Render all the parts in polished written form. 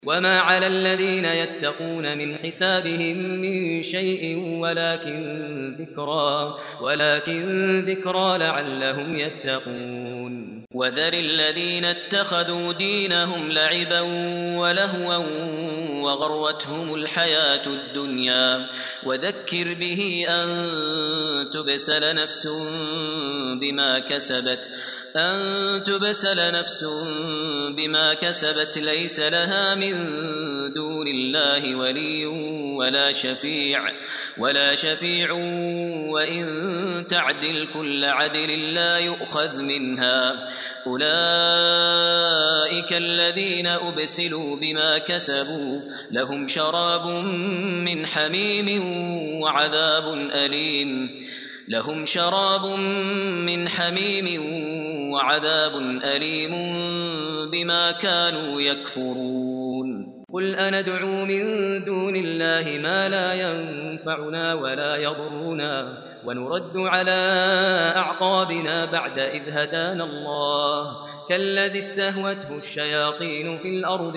وما على الذين يتقون من حسابهم من شيء ولكن ذكرى لعلهم يتقون وذر الذين اتخذوا دينهم لعبا ولهوا وغرتهم الحياة الدنيا وذكر به أن تبسل نفس بما كسبت ليس لها من دون الله ولي ولا شفيع وإن تعدل كل عدل لا يؤخذ منها أولئك الذين أبسلوا بما كسبوا لهم شراب من حميم وعذاب أليم بما كانوا يكفرون قل أندعو من دون الله ما لا ينفعنا ولا يضرنا ونرد على أعقابنا بعد إذ هدانا الله كالذي استهوته الشياطين في الأرض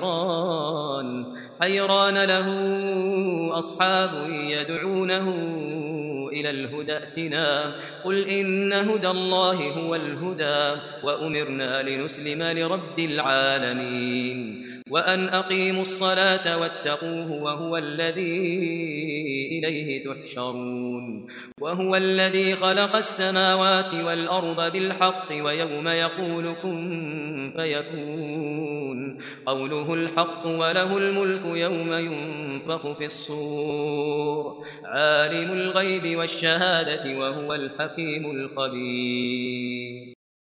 حيران له أصحاب يدعونه إلى الهدى ائتنا قل إن هدى الله هو الهدى وأمرنا لنسلم لرب العالمين وأن أقيموا الصلاة واتقوه وهو الذي إليه تحشرون وهو الذي خلق السماوات والأرض بالحق ويوم يقول كن فيكون قوله الحق وله الملك يوم ينفخ في الصور عالم الغيب والشهادة وهو الحكيم الخبير